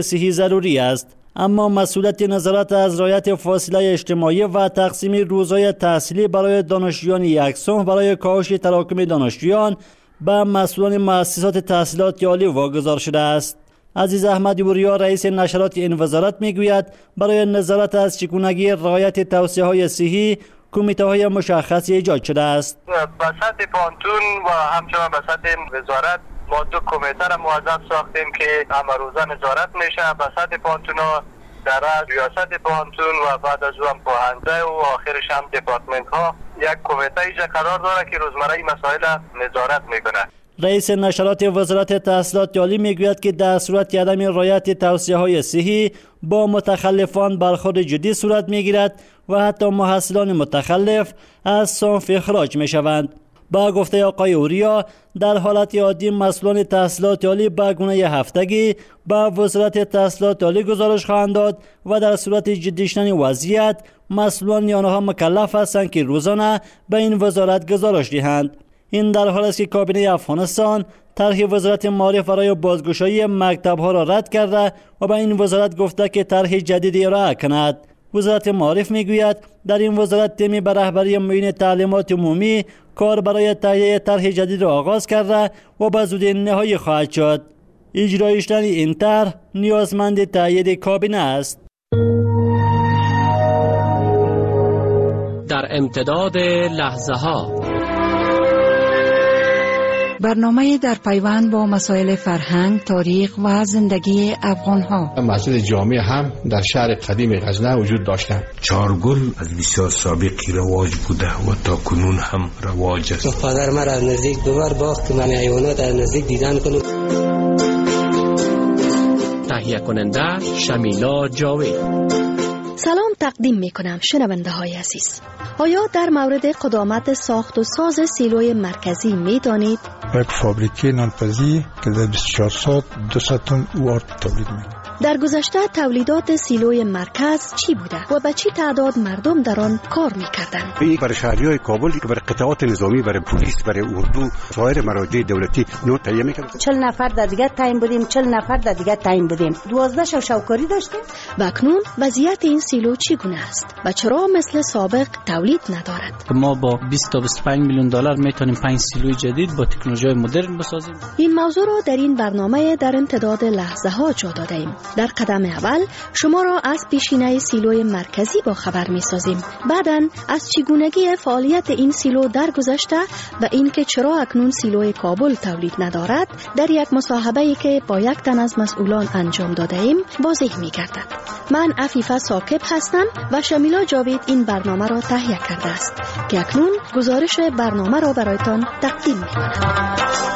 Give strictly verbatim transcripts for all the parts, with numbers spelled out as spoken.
صحی ضروری است. اما مسئولیت نظارت از رعایت فاصله اجتماعی و تقسیم روزهای تحصیلی برای دانشجویان یکسان برای کاهش تراکم دانشجویان به مسئولان مؤسسات تحصیلات عالی واگذار شده است. عزیز احمدی وریا رئیس نشرات این وزارت میگوید برای نظارت از چگونگی رعایت توصیه‌های صحی کمیته های مشخصی ایجاد شده است. به سطح پانتون و همچنان به سطح وزارت ما دو کمیته را موظف ساختیم که همه روزه نظارت میشه. به سطح پانتون ها در ریاست پانتون و بعد از اون پاهنده و آخرش هم دپارتمنت ها یک کمیته ایجا قرار داره که روزمره این مسائل نظارت میکنه. رئیس نشرات وزارت تحصیلات عالی میگوید که در صورت عدم رعایت توصیه‌های صحی با متخلفان برخورد جدی صورت میگیرد و حتی محصلان متخلف از صنف اخراج میشوند. با گفته آقای اوریا در حالت عادی مسئولان تحصیلات عالی به گونه هفتگی به وزارت تحصیلات عالی گزارش خواهند داد و در صورت جدی شدن وضعیت مسئولان آنها مکلف هستند که روزانه به این وزارت گزارش دهند. این در حالی است که کابینه افغانستان طرح وزارت معارف برای بازگشایی مکتب‌ها را رد کرده و به این وزارت گفته که طرح جدیدی ارائه کند. وزارت معارف میگوید در این وزارت تیمی به رهبری معین تعلیمات عمومی کار برای تهیه طرح جدید را آغاز کرده و به زودی نهایی خواهد شد. اجرای شدن این طرح نیازمند تایید کابینه است. در امتداد لحظه ها برنامه در پیوند با مسائل فرهنگ، تاریخ و زندگی افغان‌ها. مسجد جامع هم در شهر قدیم غزنه وجود داشتند. چارگل از بسیار سابقی رواج بوده و تا کنون هم رواج است. پدر مرا از نزدیک دوبار باخت که من حیوانات از نزدیک دیدن کنم. تهیه کننده شمیلا جاوید. سلام تقدیم می کنم شنونده های عزیز. آیا در مورد قدامت ساخت و ساز سیلوی مرکزی می دانید؟ یک فابریکه نانپزی که در بیست و چهار ساعت دویست تن وارد تولید می. در گذشته تولیدات سیلوی مرکز چی بوده و به چی تعداد مردم در آن کار می کردند؟ این برای شهریای کابل، برای قطعات نظامی، برای پلیس، برای اردو، سایر مراجع دولتی نوت تهیه می‌کردند. چهل نفر در دیگه تایم بودیم، چهل نفر در دیگه تایم بودیم. دوازده شو شوکاری داشتیم. و اکنون وضعیت این سیلو چگونه است و چرا مثل سابق تولید ندارد؟ ما با بیست تا بیست و پنج میلیون دلار میتونیم پنج سیلوی جدید با تکنولوژی مدرن بسازیم. این موضوع را در این برنامه در امتداد لحظه ها جا دادیم. در قدم اول شما را از پیشینه سیلوی مرکزی با خبر می سازیم. بعداً از چگونگی فعالیت این سیلو در گذشته و اینکه چرا اکنون سیلوی کابل تولید ندارد در یک مصاحبه‌ای که با یک تن از مسئولان انجام داده ایم واضح می گردد. من عفیفه ثاقب هستم و شمیلا جاوید این برنامه را تهیه کرده است که اکنون گزارش برنامه را برایتان تقدیم می کنم.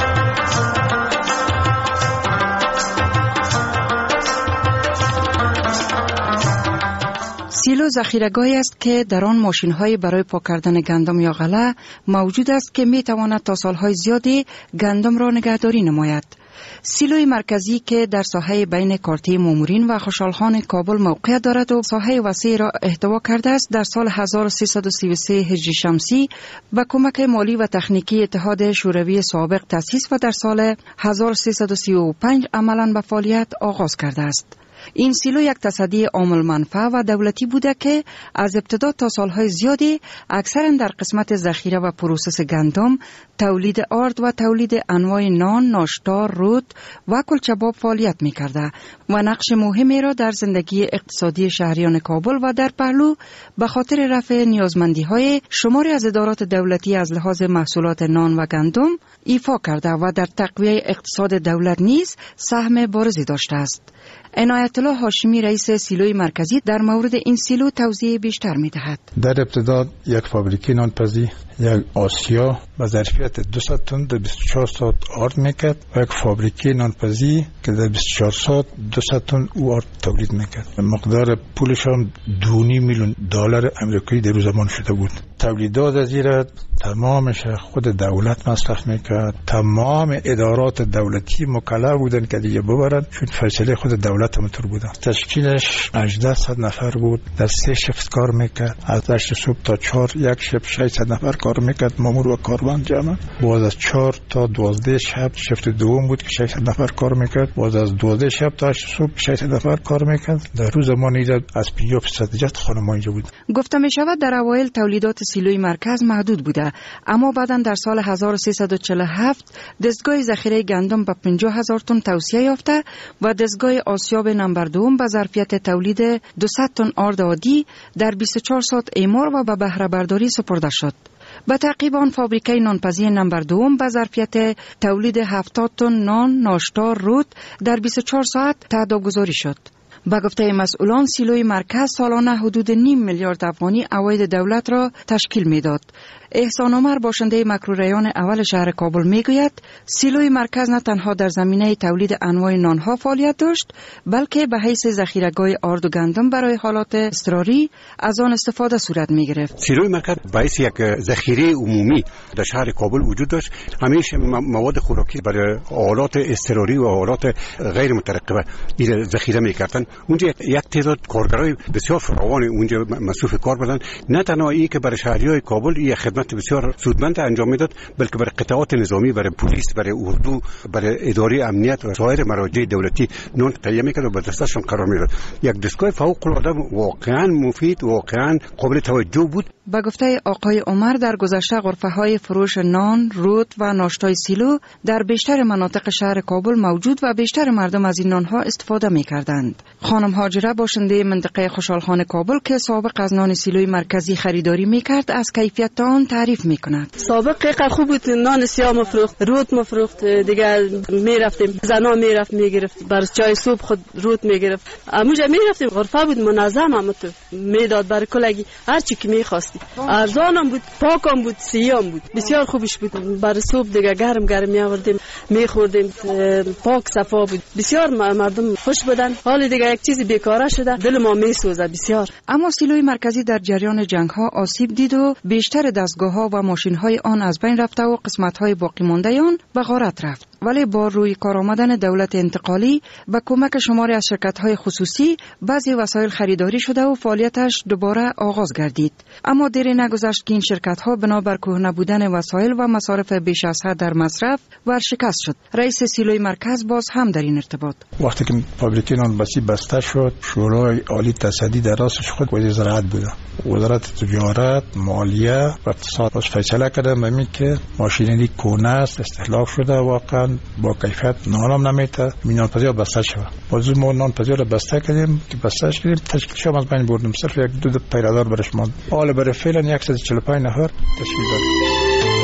سیلو ذخیره‌گاهی است که در آن ماشین‌های برای پاک کردن گندم یا غله موجود است که می‌تواند تا سال‌های زیادی گندم را نگهداری نماید. سیلوی مرکزی که در ساحه بین کارته مامورین و خوشحالخان کابل موقعیت دارد و ساحه وسیع را احتوا کرده است، در سال هزار و سیصد و سی و سه هجری شمسی با کمک مالی و تکنیکی اتحاد شوروی سابق تأسیس و در سال هزار و سیصد و سی و پنج عملاً به فعالیت آغاز کرده است. این سیلو یک تصدی عامل منفعه و دولتی بوده که از ابتدا تا سالهای زیادی اکثرا در قسمت ذخیره و پروسس گندم، تولید آرد و تولید انواع نان، ناشتا، رود و کلچباب فعالیت می کرده و نقش مهمی را در زندگی اقتصادی شهریان کابل و در پهلو به خاطر رفع نیازمندی های شماری از ادارات دولتی از لحاظ محصولات نان و گندم ایفا کرده و در تقویه اقتصاد دولت نیز سهم بارزی داشته است. عنایت الله هاشمی رئیس سیلوی مرکزی در مورد این سیلو توضیح بیشتر می دهد. در ابتدا یک فابریکه نانپزی یک آسیا با ظرفیت دویست تن در بیست و چهار ساعت آرد میکرد و یک فابریکه نانپزی که در بیست و چهار ساعت دویست تن او آرد تولید میکرد. مقدار پولش هم دو و نیم میلیون دلار امریکایی در زمان شده بود. تولیدات از این تمامش خود دولت مصرف میکرد. تمام ادارات دولتی مکلف بودن که دیگه ببرن، چون فیصله خود دولت هم طور بودن. تشکیلش هجده نفر بود، در سه شفت کار میکرد. از هشت صبح تا چهار یک شب ششصد نفر کار میکرد، مامور و کاروان جمع. باز از چهار تا دوازده شب شفت دوم بود که ششصد نفر کار میکرد. باز از دوازده شب تا هشت صبح شش نفر کار میکرد. در روز ما اینجا از پنجاه درصد جات خانم اینجا بود. گفته می شود در اوایل تولیدات سیلوی مرکز محدود بوده، اما بعدا در سال هزار و سیصد و چهل و هفت دستگاه ذخیره گندم به پنجاه هزار تن توسعه یافته و دستگاه آسیاب نمبر دوم به ظرفیت تولید دویست تن آرد عادی در بیست و چهار ساعت اعمار و به بهره برداری سپرده شد. به تعقیب آن فابریکه نانپزی نمبر دوم به ظرفیت تولید هفتاد تن نان، ناشتا، رود در بیست و چهار ساعت تهداب گذاری شد. با گفته مسئولان سیلوی مرکز سالانه حدود نیم میلیارد افغانی عواید دولت را تشکیل میداد. احسان عمر باشنده مکروریان اول شهر کابل میگوید سیلوی مرکز نه تنها در زمینه تولید انواع نانها فعالیت داشت، بلکه به حیث ذخیره‌گاه آرد و گندم برای حالات اضطراری از آن استفاده صورت میگرفت. سیلوی مرکز به حیث یک ذخیره عمومی در شهر کابل وجود داشت. همیشه مواد خوراکی برای حالات اضطراری و حالات غیر مترقبه این ذخیره میکردن. اونجا یک تعداد کارگرای بسیار فراوان اونجا مصروف کار بودند. نه تنها این که برای شهریای کابل این خدمت بسیار سودمند انجام میداد، بلکه برای قطعات نظامی، برای پلیس، برای اردو، برای اداره امنیت و سایر مراجع دولتی نان تهیه میکرد و به دستشون قرار میداد. یک دستگاه فوق العاده واقعا مفید، واقعا قابل توجه بود. با گفته آقای عمر در گذشته غرفه های فروش نان، رود و ناشتای سیلو در بیشتر مناطق شهر کابل موجود و بیشتر مردم از این نانها استفاده میکردند. خانم هاجره باشنده منطقه خوشحالخانه کابل که سابق از نان سیلوی مرکزی خریداری میکرد از کیفیت آن تعریف میکند. سابق خیلی خوب بود، نان سیاه مفروخت، رود مفروخت، دیگه میرفتیم زنا میرفت میگرفت، بر چای صبح خود رود میگرفت. اموجا میرفتیم غرفه بود منظم، هم میداد برای کلگی هر چی که میخواست. ارزانم بود، پاکم بود، سیام بود، بسیار خوبش بود. برای صبح دیگه گرم گرم میآوردیم میخوردیم، پاک صفا بود، بسیار مردم خوش بودن. حال دیگه یک چیزی بیکاره شده، دل ما میسوزه بسیار. اما سیلوی مرکزی در جریان جنگ ها آسیب دید و بیشتر دستگاه ها و ماشین های آن از بین رفته و قسمت های باقی مانده آن به غارت رفت. ولی با روی کار آمدن دولت انتقالی و کمک شماری از شرکت های خصوصی بعضی وسایل خریداری شده و فعالیتش دوباره آغاز گردید. اما دیری نگذشت که این شرکت ها بنابر کهنه بودن وسایل و مصارف بیش از حد در مصرف ورشکست شد. رئیس سیلوی مرکز باز هم در این ارتباط وقتی که فابریکه نانپزی بسته شد، شورای عالی تصدی در راستش خود وزیر زراعت بوده. وزارت تجارت، مالیه و اقتصاد باز فیصله کردن به این که ماشینری کهنه است، استهلاک شده، واقعا با کیفیت نانم نمیته، نانپزی بسته شد. باز ما نانپزی رو بسته کردیم که بستهش کردیم تشکیل شد از بین بردیم. صرف یک دو پیرادار برش ماند. حالا برای فعلا صد و چهل و پنج نفر تشکیل داد.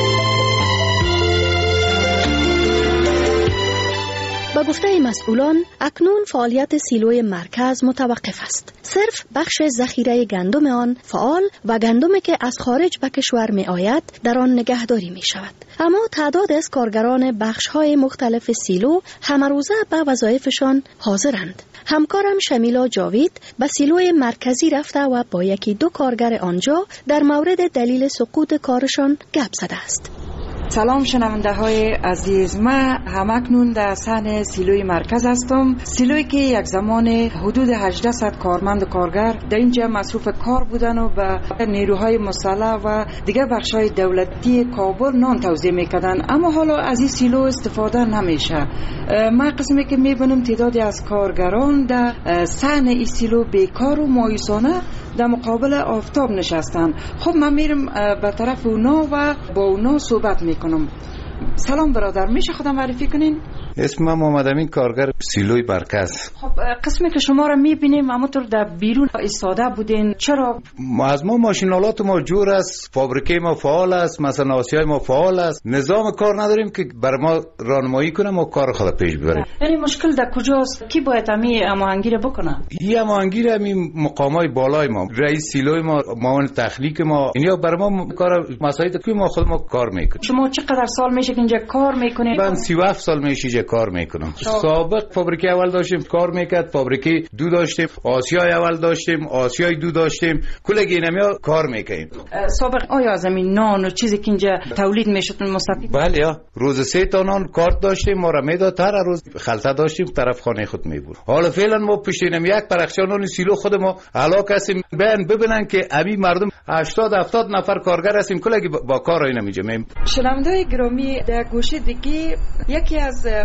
با گفته مسئولان اکنون فعالیت سیلوی مرکز متوقف است. صرف بخش ذخیره گندم آن فعال و گندمی که از خارج به کشور می آید در آن نگهداری می شود. اما تعداد از کارگران بخش های مختلف سیلو همه روزه به وظایفشان حاضرند. همکارم شمیلا جاوید به سیلوی مرکزی رفته و با یکی دو کارگر آنجا در مورد دلیل سقوط کارشان گپ زده است. سلام شنونده های عزیز، من همکنون در صحن سیلوی مرکز هستم. سیلوی که یک زمان حدود هجده صد کارمند و کارگر در اینجا مصروف کار بودن و به نیروهای مسلح و دیگر بخش های دولتی کابل نان توزیع میکردن، اما حالا از این سیلو استفاده نمیشه. من قسمی که میبینم تعدادی از کارگران در صحن این سیلو بیکار و مایوسانه در مقابل آفتاب نشستن. خب من میرم به طرف اونا و با اونا صحبت میکنم. سلام برادر، میشه خودم معرفی کنین؟ اسم من محمد امین، کارگر سیلوی مرکز. خب قسمی که شما را میبینیم همونطور در بیرون ایستاده بودین، چرا؟ ما از ما ماشینالات ما جور است، فابریکه ما فعال است، مثلا آسیای ما فعال است، نظام کار نداریم که بر ما راهنمایی کنه ما کار خود پیش ببریم. یعنی مشکل در کجاست؟ کی باید همین هماهنگی را بکنه؟ این هماهنگی را همین مقامای بالای ما، رئیس سیلوی ما، معاون تخلیق ما، اینا بر ما کار مسائل که ما خود ما کار میکنیم. شما چقدر سال میشه که اینجا کار میکنید؟ من سی و هفت سال میشه کار میکنم. سابق فابریکه اول داشتیم کار میکرد، فابریکه دو داشتیم، آسیای اول داشتیم، آسیای دو داشتیم، کلگی اینمیا کار میکنیم. سابق آیا از این نان و چیزی که اینجا تولید میشد مستفید؟ بله، روز سه تا نان کارت داشتیم، ما را میداد، هر روز خلطه داشتیم، طرف خانه خود میبرد. حالا فعلا ما پشتینم یک پرخچه نان سیلو خود ما علاقه هستیم ببین ببینن که ابی مردم هشتاد هفتاد نفر کارگر هستیم، کلگی با کار اینا میجمیم. شنونده‌های گرامی، در گوشه دیگه یکی از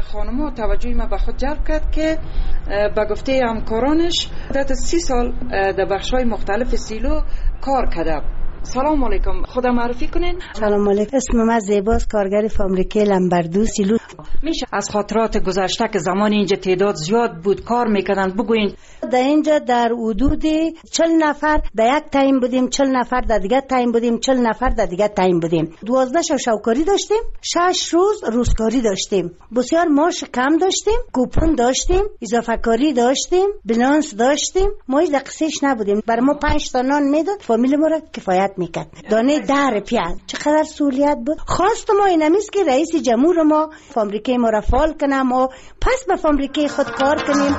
خانم‌ها توجه ما به خود جلب کرد که به گفته همکارانش مدت سی سال در بخش‌های مختلف سیلو کار کرده. سلام علیکم، خدا معرفی کنین. سلام علیکم، اسم من زیباست، کارگر فابریکه لمبردو سیلو. میشه از خاطرات گذشته که زمان اینجا تعداد زیاد بود کار میکردن بگوین؟ در اینجا در حدود چهل نفر در یک تایم بودیم، چهل نفر در دیگه تایم بودیم، چهل نفر در دیگه تایم بودیم. دوازده شب شوکاری داشتیم، شش روز روزکاری داشتیم. بسیار معاش کم داشتیم، کوپن داشتیم، اضافه کاری داشتیم، بلانس داشتیم. ما هیچ قصهش نبودیم. برای ما پنج تا نان میداد، فامیل ما را کفایت میکرد. دانه ده پیاز چقدر سهولیت بود. خواست ما اینمیست که رئیس جمهور ما فابریکه ما را فعال کنه، ما پس به فابریکه خود کار کنیم.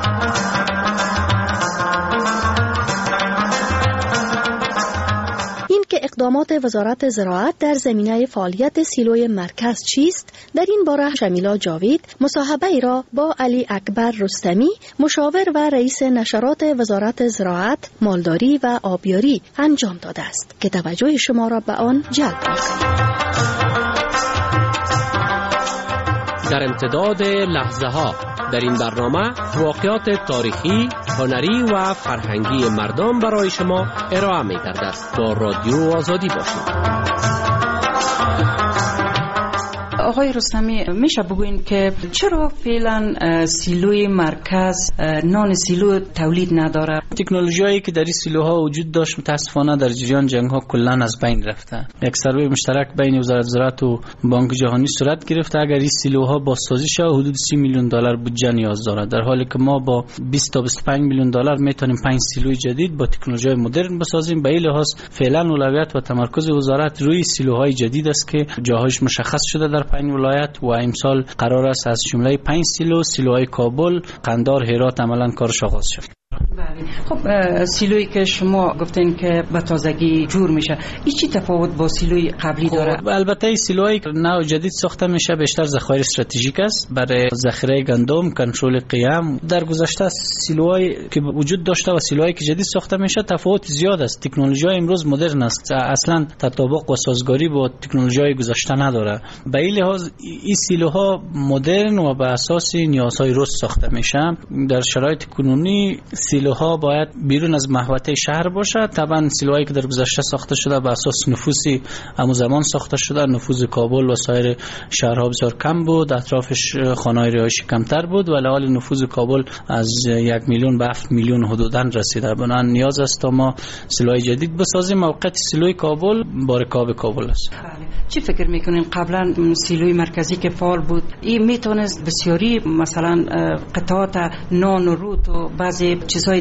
این که اقدامات وزارت زراعت در زمینه فعالیت سیلوی مرکز چیست، در این باره شمیلا جاوید مصاحبه ای را با علی اکبر رستمی، مشاور و رئیس نشرات وزارت زراعت، مالداری و آبیاری انجام داده است که توجه شما را به آن جلب می‌کنیم. در امتداد لحظه ها در این برنامه واقعات تاریخی، هنری و فرهنگی مردم برای شما ارائه می گردد. با رادیو آزادی باشید. آقای رستمی، میشه بگوین که چرا فعلا سیلوی مرکز نان سیلو تولید نداره؟ تکنولوژیایی که در این سیلوها وجود داشت متاسفانه در جریان جنگ ها کلا از بین رفته. یک سروی مشترک بین وزارت زراعت و بانک جهانی صورت گرفته. اگر این سیلوها بازسازی شه حدود سی میلیون دلار بودجه نیاز داره، در حالی که ما با بیست تا بیست و پنج میلیون دلار میتونیم پنج سیلوی جدید با تکنولوژی مدرن بسازیم. به این لحاظ فعلا اولویت و تمرکز وزارت روی سیلوهای جدید است که جاهایش مشخص شده در پنج ولایت و امسال قرار است از جمله پنج سیلو سیلوهای کابل، قندار، هرات عملا کارش آغاز شد. خب سیلویی که شما گفتین که به تازگی جور میشه، این چی تفاوت با سیلوی قبلی داره؟ خب البته سیلوهای نو جدید ساخته میشه بیشتر ذخایر استراتژیک است برای ذخیره گندم، کنترل قیام. در گذشته سیلوهایی که وجود داشته و سیلوهایی که جدید ساخته میشه تفاوت زیاد است. تکنولوژی امروز مدرن است، اصلا تطابق و سازگاری با تکنولوژی گذشته نداره. به این لحاظ این سیلوها مدرن و بر اساس نیازهای روز ساخته میشه. در شرایط کنونی سیلوها باید بیرون از محوطه شهر باشه. طبعا سیلوهایی که در گذشته ساخته شده بر اساس نفوسی همون زمان ساخته شده، نفوذ کابل و سایر شهرها بسیار کم بود، اطرافش خانه‌های رهایشی کمتر بود، ولی حال نفوذ کابل از یک میلیون به هفت میلیون حدوداً رسیده. بنابراین نیاز است تا ما سیلوهای جدید بسازیم. موقعیت سیلوی کابل با رکاب کابل است. چی فکر میکنین قبلا سیلوی مرکزی که فعال بود این میتونست بسیاری مثلا قطعات نان و روت و بعضی چیزهای